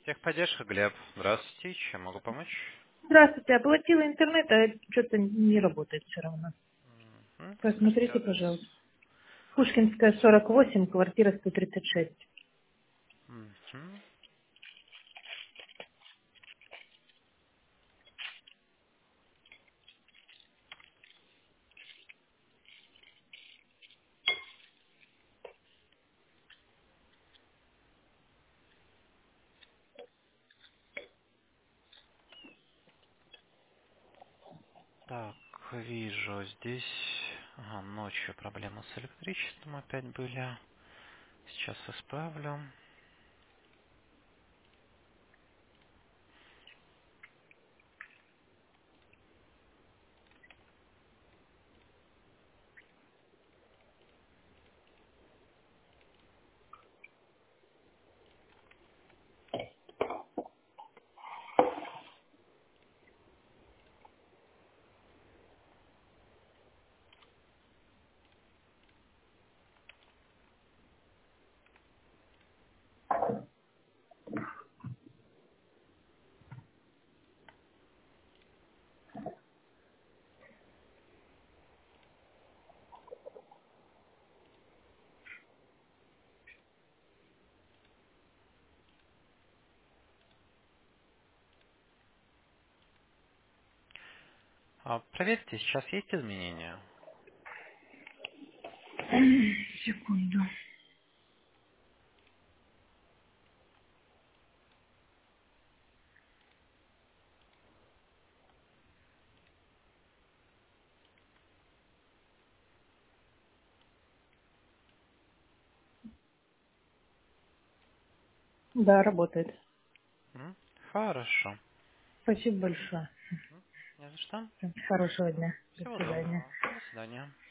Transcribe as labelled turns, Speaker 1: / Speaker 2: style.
Speaker 1: Техподдержка, Глеб. Здравствуйте. Чем могу помочь?
Speaker 2: Здравствуйте, оплатила интернет, а что-то не работает все равно.
Speaker 1: Скажите
Speaker 2: Посмотрите,
Speaker 1: адрес.
Speaker 2: пожалуйста. Пушкинская, 48, квартира 136.
Speaker 1: Мгм. Так, вижу здесь... Ага, ночью проблемы с электричеством опять были. Сейчас исправлю. Проверьте, сейчас есть изменения?
Speaker 2: Секунду. Да, работает.
Speaker 1: Хорошо.
Speaker 2: Спасибо большое.
Speaker 1: Не за что.
Speaker 2: Хорошего дня. До
Speaker 1: Всего
Speaker 2: свидания.
Speaker 1: доброго. До свидания.